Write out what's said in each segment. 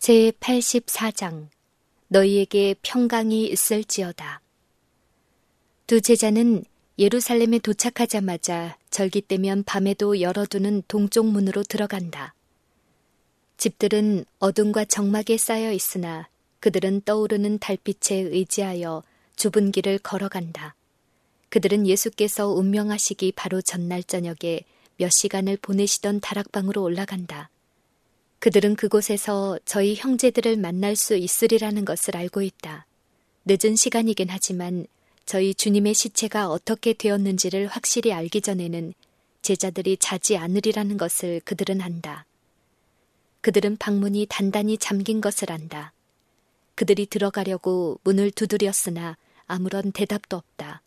제84장 너희에게 평강이 있을지어다. 두 제자는 예루살렘에 도착하자마자 절기 때면 밤에도 열어두는 동쪽 문으로 들어간다. 집들은 어둠과 적막에 쌓여 있으나 그들은 떠오르는 달빛에 의지하여 좁은 길을 걸어간다. 그들은 예수께서 운명하시기 바로 전날 저녁에 몇 시간을 보내시던 다락방으로 올라간다. 그들은 그곳에서 저희 형제들을 만날 수 있으리라는 것을 알고 있다. 늦은 시간이긴 하지만 저희 주님의 시체가 어떻게 되었는지를 확실히 알기 전에는 제자들이 자지 않으리라는 것을 그들은 안다. 그들은 방문이 단단히 잠긴 것을 안다. 그들이 들어가려고 문을 두드렸으나 아무런 대답도 없다.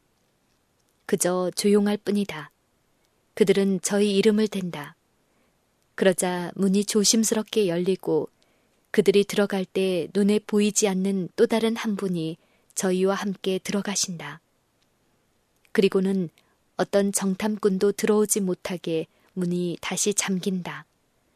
그저 조용할 뿐이다. 그들은 저희 이름을 댄다. 그러자 문이 조심스럽게 열리고 그들이 들어갈 때 눈에 보이지 않는 또 다른 한 분이 저희와 함께 들어가신다. 그리고는 어떤 정탐꾼도 들어오지 못하게 문이 다시 잠긴다.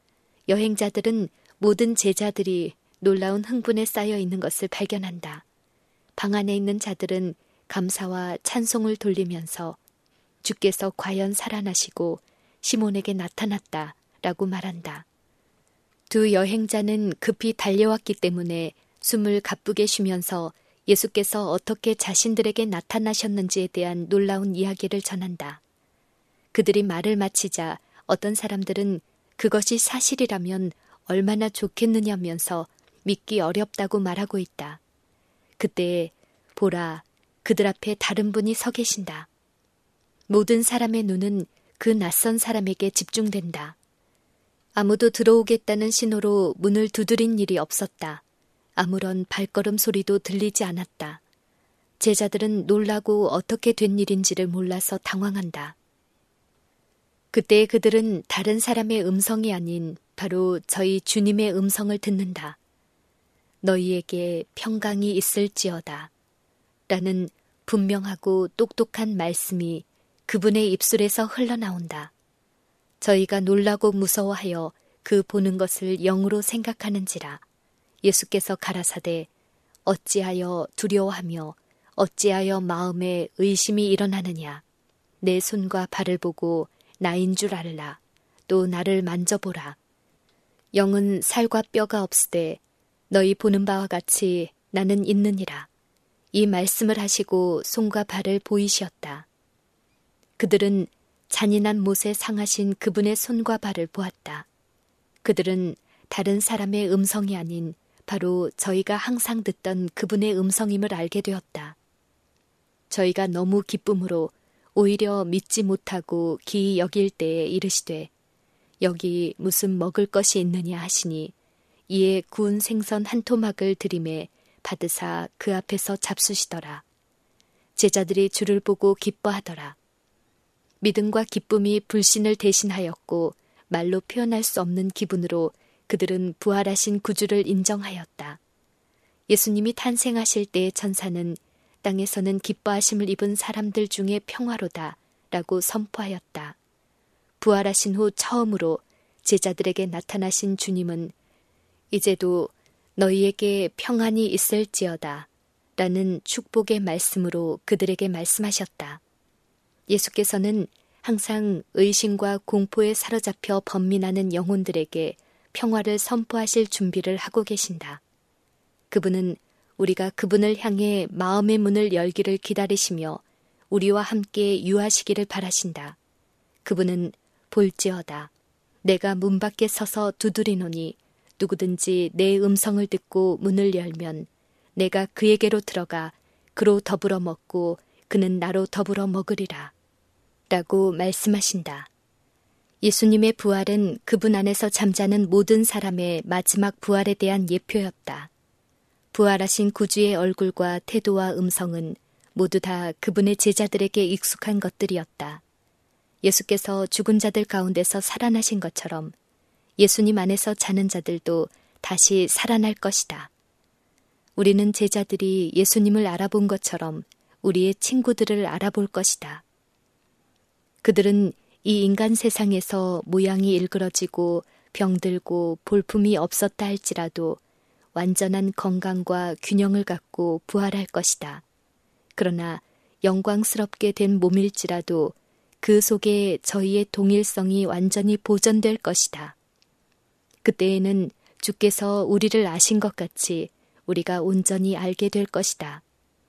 여행자들은 모든 제자들이 놀라운 흥분에 쌓여 있는 것을 발견한다. 방 안에 있는 자들은 감사와 찬송을 돌리면서 주께서 과연 살아나시고 시몬에게 나타났다 라고 말한다. 두 여행자는 급히 달려왔기 때문에 숨을 가쁘게 쉬면서 예수께서 어떻게 자신들에게 나타나셨는지에 대한 놀라운 이야기를 전한다. 그들이 말을 마치자 어떤 사람들은 그것이 사실이라면 얼마나 좋겠느냐면서 믿기 어렵다고 말하고 있다. 그때 보라, 그들 앞에 다른 분이 서 계신다. 모든 사람의 눈은 그 낯선 사람에게 집중된다. 아무도 들어오겠다는 신호로 문을 두드린 일이 없었다. 아무런 발걸음 소리도 들리지 않았다. 제자들은 놀라고 어떻게 된 일인지를 몰라서 당황한다. 그때 그들은 다른 사람의 음성이 아닌 바로 저희 주님의 음성을 듣는다. 너희에게 평강이 있을지어다. 라는 분명하고 똑똑한 말씀이 그분의 입술에서 흘러나온다. 저희가 놀라고 무서워하여 그 보는 것을 영으로 생각하는지라. 예수께서 가라사대 어찌하여 두려워하며 어찌하여 마음에 의심이 일어나느냐. 내 손과 발을 보고 나인 줄 알라. 또 나를 만져보라. 영은 살과 뼈가 없으되 너희 보는 바와 같이 나는 있느니라. 이 말씀을 하시고 손과 발을 보이시었다. 그들은 잔인한 못에 상하신 그분의 손과 발을 보았다. 그들은 다른 사람의 음성이 아닌 바로 저희가 항상 듣던 그분의 음성임을 알게 되었다. 저희가 너무 기쁨으로 오히려 믿지 못하고 기이 여길 때에 이르시되 여기 무슨 먹을 것이 있느냐 하시니 이에 구운 생선 한 토막을 들이매 받으사 그 앞에서 잡수시더라. 제자들이 주를 보고 기뻐하더라. 믿음과 기쁨이 불신을 대신하였고 말로 표현할 수 없는 기분으로 그들은 부활하신 구주를 인정하였다. 예수님이 탄생하실 때의 천사는 땅에서는 기뻐하심을 입은 사람들 중에 평화로다 라고 선포하였다. 부활하신 후 처음으로 제자들에게 나타나신 주님은 이제도 너희에게 평안이 있을지어다 라는 축복의 말씀으로 그들에게 말씀하셨다. 예수께서는 항상 의심과 공포에 사로잡혀 번민하는 영혼들에게 평화를 선포하실 준비를 하고 계신다. 그분은 우리가 그분을 향해 마음의 문을 열기를 기다리시며 우리와 함께 유하시기를 바라신다. 그분은 볼지어다. 내가 문 밖에 서서 두드리노니 누구든지 내 음성을 듣고 문을 열면 내가 그에게로 들어가 그로 더불어 먹고 그는 나로 더불어 먹으리라. 라고 말씀하신다. 예수님의 부활은 그분 안에서 잠자는 모든 사람의 마지막 부활에 대한 예표였다. 부활하신 구주의 얼굴과 태도와 음성은 모두 다 그분의 제자들에게 익숙한 것들이었다. 예수께서 죽은 자들 가운데서 살아나신 것처럼 예수님 안에서 자는 자들도 다시 살아날 것이다. 우리는 제자들이 예수님을 알아본 것처럼 우리의 친구들을 알아볼 것이다. 그들은 이 인간 세상에서 모양이 일그러지고 병들고 볼품이 없었다 할지라도 완전한 건강과 균형을 갖고 부활할 것이다. 그러나 영광스럽게 된 몸일지라도 그 속에 저희의 동일성이 완전히 보존될 것이다. 그때에는 주께서 우리를 아신 것 같이 우리가 온전히 알게 될 것이다.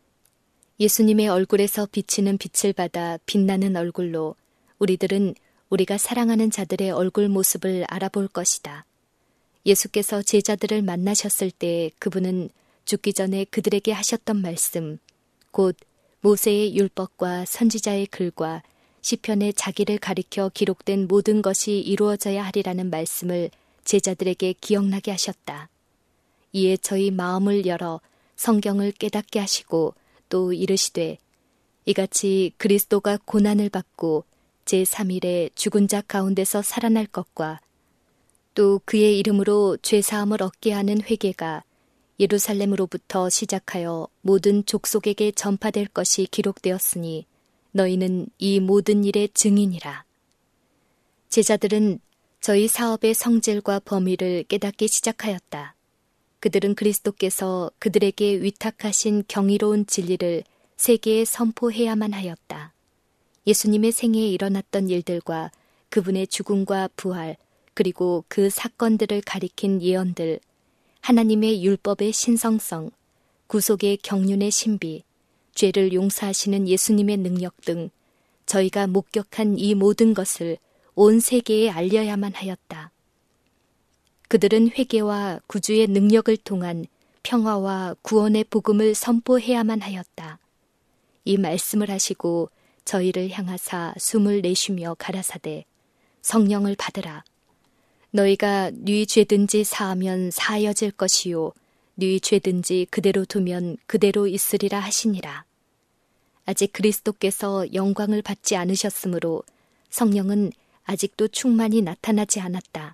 예수님의 얼굴에서 비치는 빛을 받아 빛나는 얼굴로 우리들은 우리가 사랑하는 자들의 얼굴 모습을 알아볼 것이다. 예수께서 제자들을 만나셨을 때 그분은 죽기 전에 그들에게 하셨던 말씀, 곧 모세의 율법과 선지자의 글과 시편에 자기를 가리켜 기록된 모든 것이 이루어져야 하리라는 말씀을 제자들에게 기억나게 하셨다. 이에 저희 마음을 열어 성경을 깨닫게 하시고 또 이르시되 이같이 그리스도가 고난을 받고 제3일에 죽은 자 가운데서 살아날 것과 또 그의 이름으로 죄사함을 얻게 하는 회개가 예루살렘으로부터 시작하여 모든 족속에게 전파될 것이 기록되었으니 너희는 이 모든 일의 증인이라. 제자들은 저희 사업의 성질과 범위를 깨닫기 시작하였다. 그들은 그리스도께서 그들에게 위탁하신 경이로운 진리를 세계에 선포해야만 하였다. 예수님의 생애에 일어났던 일들과 그분의 죽음과 부활, 그리고 그 사건들을 가리킨 예언들, 하나님의 율법의 신성성, 구속의 경륜의 신비, 죄를 용서하시는 예수님의 능력 등 저희가 목격한 이 모든 것을 온 세계에 알려야만 하였다. 그들은 회개와 구주의 능력을 통한 평화와 구원의 복음을 선포해야만 하였다. 이 말씀을 하시고 저희를 향하사 숨을 내쉬며 가라사대 성령을 받으라. 너희가 네 죄든지 사하면 사하여질 것이요 네 죄든지 그대로 두면 그대로 있으리라 하시니라. 아직 그리스도께서 영광을 받지 않으셨으므로 성령은 아직도 충만히 나타나지 않았다.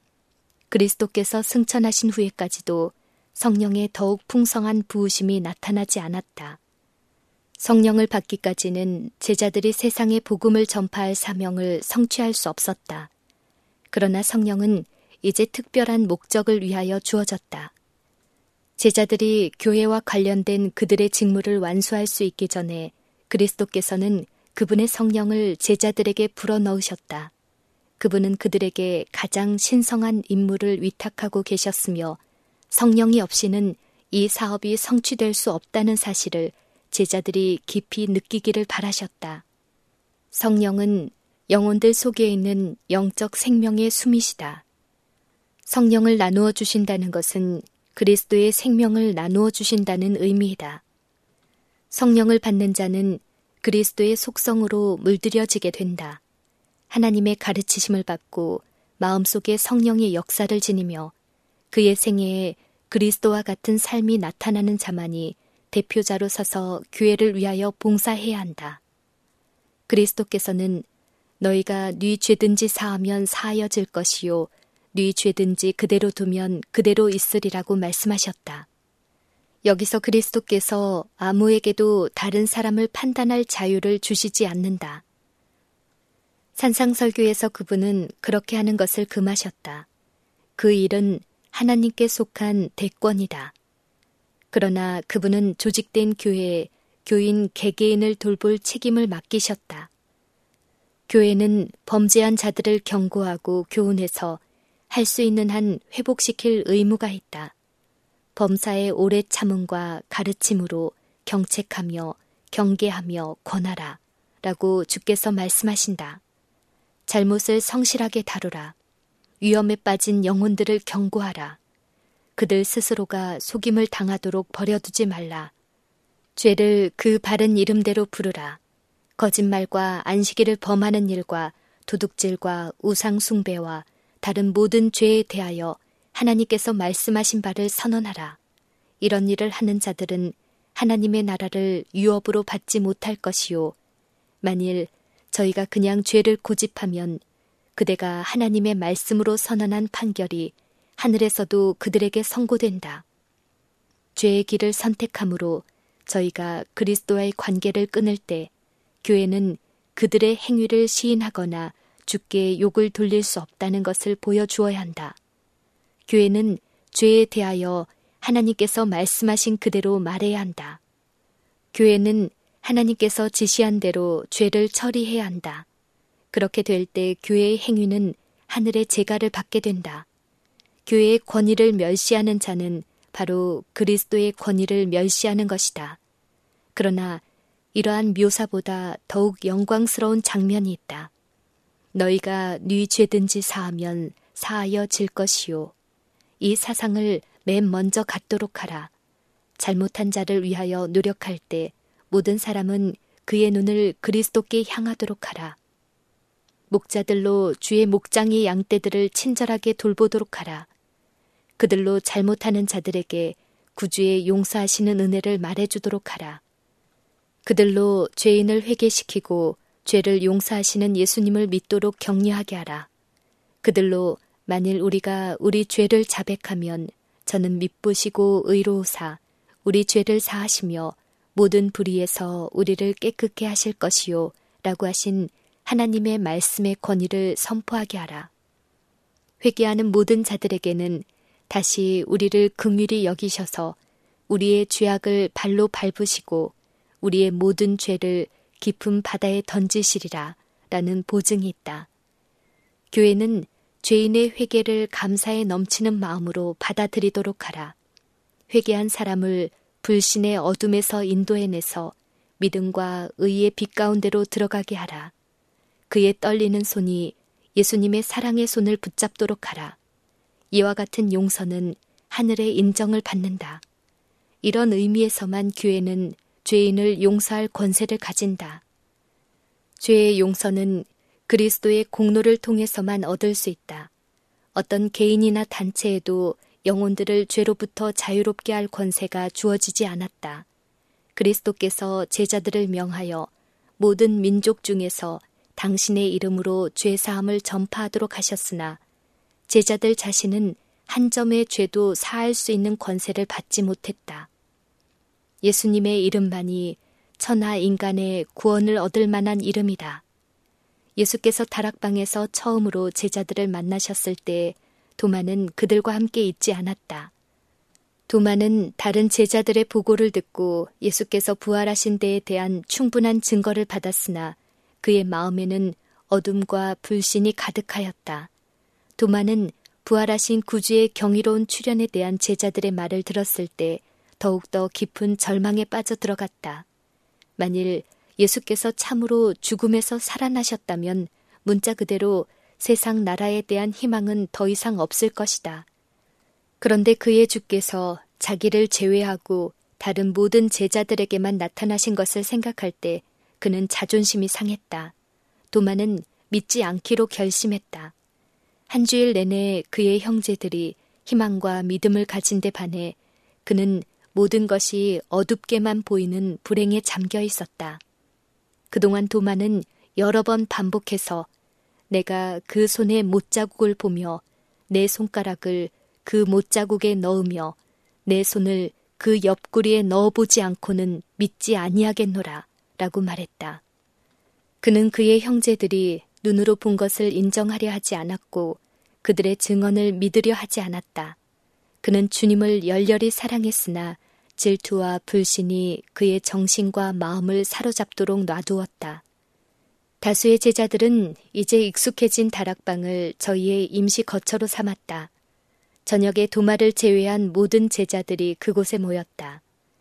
그리스도께서 승천하신 후에까지도 성령의 더욱 풍성한 부으심이 나타나지 않았다. 성령을 받기까지는 제자들이 세상에 복음을 전파할 사명을 성취할 수 없었다. 그러나 성령은 이제 특별한 목적을 위하여 주어졌다. 제자들이 교회와 관련된 그들의 직무를 완수할 수 있기 전에 그리스도께서는 그분의 성령을 제자들에게 불어넣으셨다. 그분은 그들에게 가장 신성한 임무를 위탁하고 계셨으며 성령이 없이는 이 사업이 성취될 수 없다는 사실을 제자들이 깊이 느끼기를 바라셨다. 성령은 영혼들 속에 있는 영적 생명의 숨이시다. 성령을 나누어 주신다는 것은 그리스도의 생명을 나누어 주신다는 의미이다. 성령을 받는 자는 그리스도의 속성으로 물들여지게 된다. 하나님의 가르치심을 받고 마음속에 성령의 역사를 지니며 그의 생애에 그리스도와 같은 삶이 나타나는 자만이 대표자로 서서 교회를 위하여 봉사해야 한다. 그리스도께서는 너희가 네 죄든지 사하면 사하여질 것이요 네 죄든지 그대로 두면 그대로 있으리라고 말씀하셨다. 여기서 그리스도께서 아무에게도 다른 사람을 판단할 자유를 주시지 않는다. 산상설교에서 그분은 그렇게 하는 것을 금하셨다. 그 일은 하나님께 속한 대권이다. 그러나 그분은 조직된 교회에 교인 개개인을 돌볼 책임을 맡기셨다. 교회는 범죄한 자들을 경고하고 교훈해서 할 수 있는 한 회복시킬 의무가 있다. 범사의 오래 참음과 가르침으로 경책하며 경계하며 권하라 라고 주께서 말씀하신다. 잘못을 성실하게 다루라. 위험에 빠진 영혼들을 경고하라. 그들 스스로가 속임을 당하도록 버려두지 말라. 죄를 그 바른 이름대로 부르라. 거짓말과 안식일을 범하는 일과 도둑질과 우상숭배와 다른 모든 죄에 대하여 하나님께서 말씀하신 바를 선언하라. 이런 일을 하는 자들은 하나님의 나라를 유업으로 받지 못할 것이요. 만일 저희가 그냥 죄를 고집하면 그대가 하나님의 말씀으로 선언한 판결이 하늘에서도 그들에게 선고된다. 죄의 길을 선택함으로 저희가 그리스도와의 관계를 끊을 때 교회는 그들의 행위를 시인하거나 주께 욕을 돌릴 수 없다는 것을 보여주어야 한다. 교회는 죄에 대하여 하나님께서 말씀하신 그대로 말해야 한다. 교회는 하나님께서 지시한 대로 죄를 처리해야 한다. 그렇게 될 때 교회의 행위는 하늘의 제가를 받게 된다. 교회의 권위를 멸시하는 자는 바로 그리스도의 권위를 멸시하는 것이다. 그러나 이러한 묘사보다 더욱 영광스러운 장면이 있다. 너희가 네 죄든지 사하면 사하여 질 것이요. 이 사상을 맨 먼저 갖도록 하라. 잘못한 자를 위하여 노력할 때 모든 사람은 그의 눈을 그리스도께 향하도록 하라. 목자들로 주의 목장의 양떼들을 친절하게 돌보도록 하라. 그들로 잘못하는 자들에게 구주의 용서하시는 은혜를 말해주도록 하라. 그들로 죄인을 회개시키고 죄를 용서하시는 예수님을 믿도록 격려하게 하라. 그들로 만일 우리가 우리 죄를 자백하면 저는 미쁘시고 의로우사 우리 죄를 사하시며 모든 불의에서 우리를 깨끗게 하실 것이요 라고 하신 하나님의 말씀의 권위를 선포하게 하라. 회개하는 모든 자들에게는 다시 우리를 긍휼히 여기셔서 우리의 죄악을 발로 밟으시고 우리의 모든 죄를 깊은 바다에 던지시리라 라는 보증이 있다. 교회는 죄인의 회개를 감사에 넘치는 마음으로 받아들이도록 하라. 회개한 사람을 불신의 어둠에서 인도해내서 믿음과 의의 빛 가운데로 들어가게 하라. 그의 떨리는 손이 예수님의 사랑의 손을 붙잡도록 하라. 이와 같은 용서는 하늘의 인정을 받는다. 이런 의미에서만 교회는 죄인을 용서할 권세를 가진다. 죄의 용서는 그리스도의 공로를 통해서만 얻을 수 있다. 어떤 개인이나 단체에도 영혼들을 죄로부터 자유롭게 할 권세가 주어지지 않았다. 그리스도께서 제자들을 명하여 모든 민족 중에서 당신의 이름으로 죄사함을 전파하도록 하셨으나 제자들 자신은 한 점의 죄도 사할 수 있는 권세를 받지 못했다. 예수님의 이름만이 천하 인간의 구원을 얻을 만한 이름이다. 예수께서 다락방에서 처음으로 제자들을 만나셨을 때 도마는 그들과 함께 있지 않았다. 도마는 다른 제자들의 보고를 듣고 예수께서 부활하신 데에 대한 충분한 증거를 받았으나 그의 마음에는 어둠과 불신이 가득하였다. 도마는 부활하신 구주의 경이로운 출현에 대한 제자들의 말을 들었을 때 더욱더 깊은 절망에 빠져들어갔다. 만일 예수께서 참으로 죽음에서 살아나셨다면 문자 그대로 세상 나라에 대한 희망은 더 이상 없을 것이다. 그런데 그의 주께서 자기를 제외하고 다른 모든 제자들에게만 나타나신 것을 생각할 때 그는 자존심이 상했다. 도마는 믿지 않기로 결심했다. 한 주일 내내 그의 형제들이 희망과 믿음을 가진 데 반해 그는 모든 것이 어둡게만 보이는 불행에 잠겨 있었다. 그동안 도마는 여러 번 반복해서 내가 그 손의 못자국을 보며 내 손가락을 그 못자국에 넣으며 내 손을 그 옆구리에 넣어보지 않고는 믿지 아니하겠노라 라고 말했다. 그는 그의 형제들이 눈으로 본 것을 인정하려 하지 않았고 그들의 증언을 믿으려 하지 않았다. 그는 주님을 열렬히 사랑했으나 질투와 불신이 그의 정신과 마음을 사로잡도록 놔두었다. 다수의 제자들은 이제 익숙해진 다락방을 저희의 임시 거처로 삼았다. 저녁에 도마를 제외한 모든 제자들이 그곳에 모였다.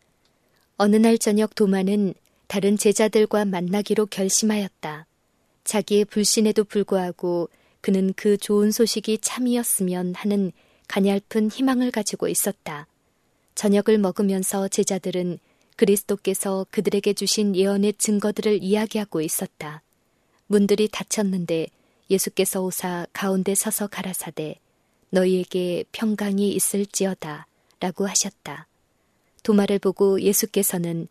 어느 날 저녁 도마는 다른 제자들과 만나기로 결심하였다. 자기의 불신에도 불구하고 그는 그 좋은 소식이 참이었으면 하는 가냘픈 희망을 가지고 있었다. 저녁을 먹으면서 제자들은 그리스도께서 그들에게 주신 예언의 증거들을 이야기하고 있었다. 문들이 닫혔는데 예수께서 오사 가운데 서서 가라사대 너희에게 평강이 있을지어다 라고 하셨다. 도마를 보고 예수께서는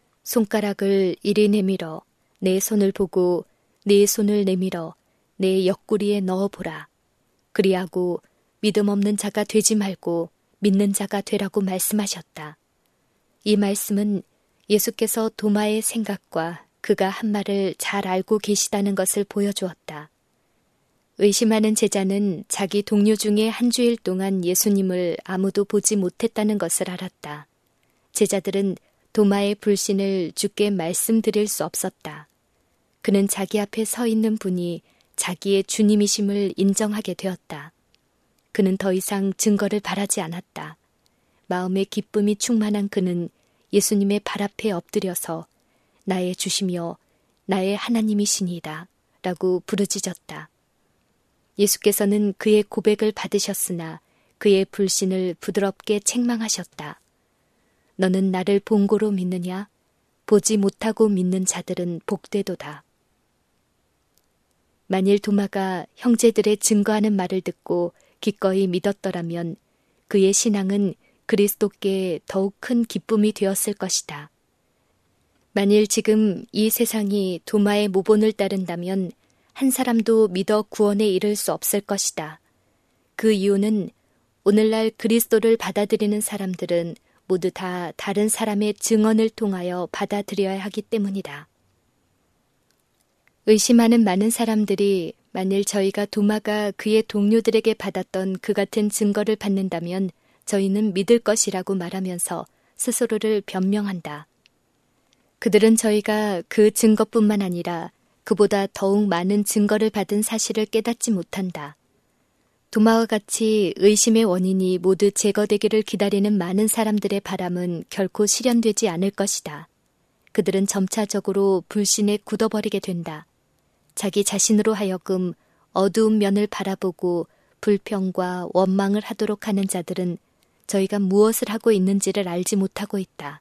손가락을 이리 내밀어 내 손을 보고 네 손을 내밀어 내 옆구리에 넣어보라. 그리하고 믿음 없는 자가 되지 말고 믿는 자가 되라고 말씀하셨다. 이 말씀은 예수께서 도마의 생각과 그가 한 말을 잘 알고 계시다는 것을 보여주었다. 의심하는 제자는 자기 동료 중에 한 주일 동안 예수님을 아무도 보지 못했다는 것을 알았다. 제자들은 도마의 불신을 주께 말씀드릴 수 없었다. 그는 자기 앞에 서 있는 분이 자기의 주님이심을 인정하게 되었다. 그는 더 이상 증거를 바라지 않았다. 마음의 기쁨이 충만한 그는 예수님의 발 앞에 엎드려서 나의 주시며 나의 하나님이시니이다 라고 부르짖었다. 예수께서는 그의 고백을 받으셨으나 그의 불신을 부드럽게 책망하셨다. 너는 나를 본고로 믿느냐? 보지 못하고 믿는 자들은 복되도다. 만일 도마가 형제들의 증거하는 말을 듣고 기꺼이 믿었더라면 그의 신앙은 그리스도께 더욱 큰 기쁨이 되었을 것이다. 만일 지금 이 세상이 도마의 모본을 따른다면 한 사람도 믿어 구원에 이를 수 없을 것이다. 그 이유는 오늘날 그리스도를 받아들이는 사람들은 모두 다 다른 사람의 증언을 통하여 받아들여야 하기 때문이다. 의심하는 많은 사람들이 만일 저희가 도마가 그의 동료들에게 받았던 그 같은 증거를 받는다면 저희는 믿을 것이라고 말하면서 스스로를 변명한다. 그들은 저희가 그 증거뿐만 아니라 그보다 더욱 많은 증거를 받은 사실을 깨닫지 못한다. 도마와 같이 의심의 원인이 모두 제거되기를 기다리는 많은 사람들의 바람은 결코 실현되지 않을 것이다. 그들은 점차적으로 불신에 굳어버리게 된다. 자기 자신으로 하여금 어두운 면을 바라보고 불평과 원망을 하도록 하는 자들은 저희가 무엇을 하고 있는지를 알지 못하고 있다.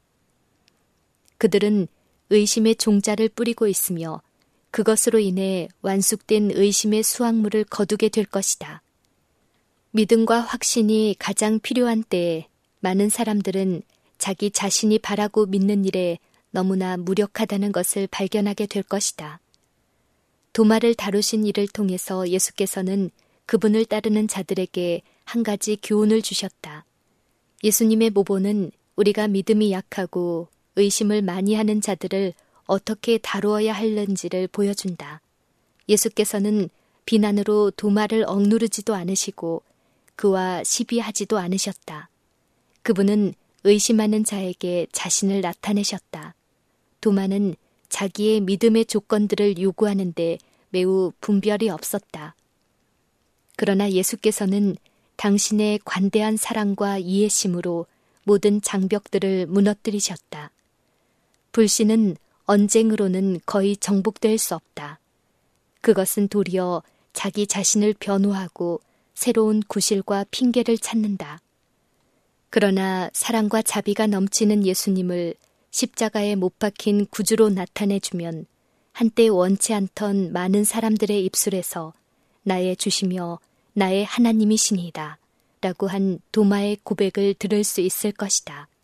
그들은 의심의 종자를 뿌리고 있으며 그것으로 인해 완숙된 의심의 수확물을 거두게 될 것이다. 믿음과 확신이 가장 필요한 때에 많은 사람들은 자기 자신이 바라고 믿는 일에 너무나 무력하다는 것을 발견하게 될 것이다. 도마를 다루신 일을 통해서 예수께서는 그분을 따르는 자들에게 한 가지 교훈을 주셨다. 예수님의 모본은 우리가 믿음이 약하고 의심을 많이 하는 자들을 어떻게 다루어야 하는지를 보여준다. 예수께서는 비난으로 도마를 억누르지도 않으시고 그와 시비하지도 않으셨다. 그분은 의심하는 자에게 자신을 나타내셨다. 도마는 자기의 믿음의 조건들을 요구하는데 매우 분별이 없었다. 그러나 예수께서는 당신의 관대한 사랑과 이해심으로 모든 장벽들을 무너뜨리셨다. 불신은 언쟁으로는 거의 정복될 수 없다. 그것은 도리어 자기 자신을 변호하고 새로운 구실과 핑계를 찾는다. 그러나 사랑과 자비가 넘치는 예수님을 십자가에 못 박힌 구주로 나타내주면 한때 원치 않던 많은 사람들의 입술에서 나의 주시며 나의 하나님이시니이다 라고 한 도마의 고백을 들을 수 있을 것이다.